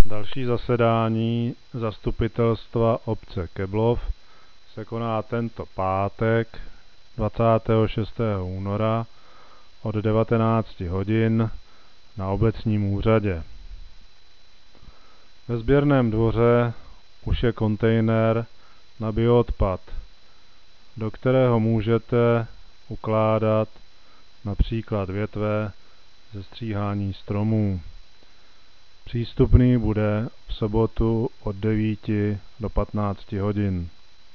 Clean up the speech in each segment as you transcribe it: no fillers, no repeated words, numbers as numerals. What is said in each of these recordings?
Další zasedání zastupitelstva obce Keblov se koná tento pátek 26. února od 19 hodin na obecním úřadě. Ve sběrném dvoře už je kontejner na bioodpad, do kterého můžete ukládat například větve ze stříhání stromů. Přístupný bude v sobotu od 9 do 15 hodin.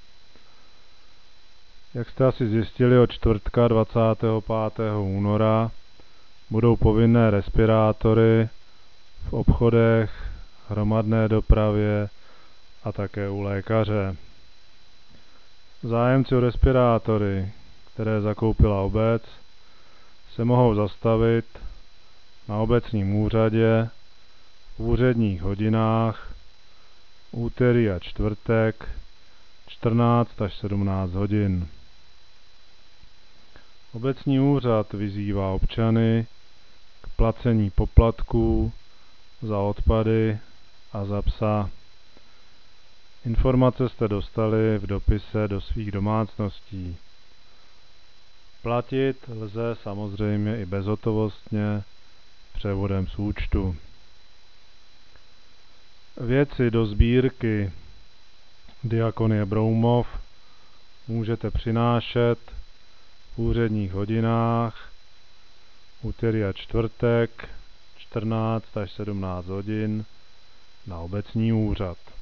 Jak jste asi zjistili, od čtvrtka 25. února budou povinné respirátory v obchodech, hromadné dopravě a také u lékaře. Zájemci o respirátory, které zakoupila obec, se mohou zastavit na obecním úřadě v úředních hodinách úterý a čtvrtek 14 až 17 hodin. Obecní úřad vyzývá občany k placení poplatků za odpady a za psa. Informace jste dostali v dopise do svých domácností. Platit lze samozřejmě i bezhotovostně převodem z účtu. Věci do sbírky Diakonie Broumov můžete přinášet v úředních hodinách úterý a čtvrtek 14 až 17 hodin na obecní úřad.